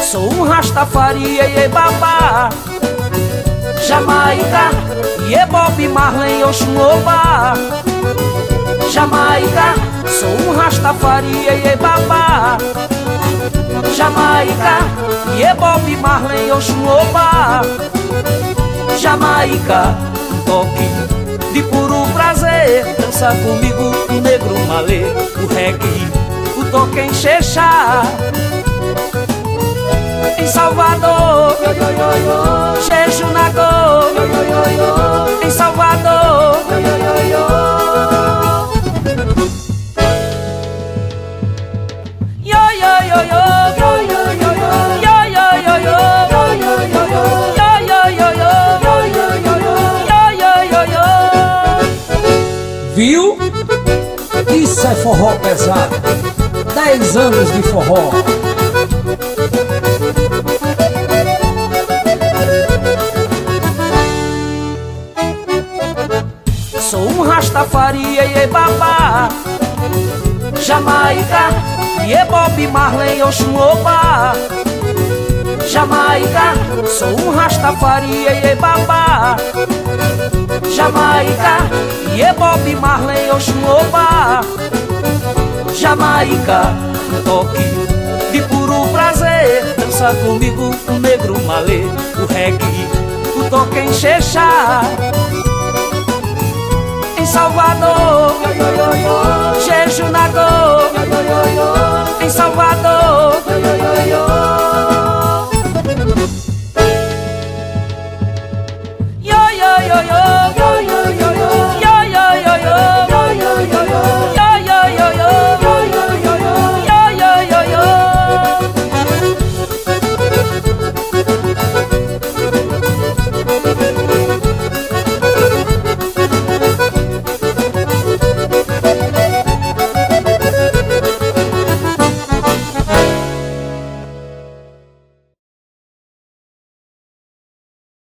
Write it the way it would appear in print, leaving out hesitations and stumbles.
Sou um Rastafari, e babá. Jamaica, e Bob Marley, Oxum Oba. Jamaica, sou um Rastafari, e babá. Jamaica, e Bob Marley, Oxum Oba. Jamaica, um toque de puro prazer. Dança comigo o negro malê, o reggae, o toque em Xexá. Em Salvador, Xejunagô, em Salvador, viu? Isso é forró pesado. 10 anos de forró. Sou um Rastafari, e babá. Jamaica, e Bob Marley, Oxum Oba. Jamaica, sou um Rastafari, e babá. Jamaica, e Bob Marley, Oxum Oba. Jamaica, um toque de puro prazer. Dança comigo o negro malê, o reggae, o toque em Xexá. Em Salvador, Xejunagô, em Salvador,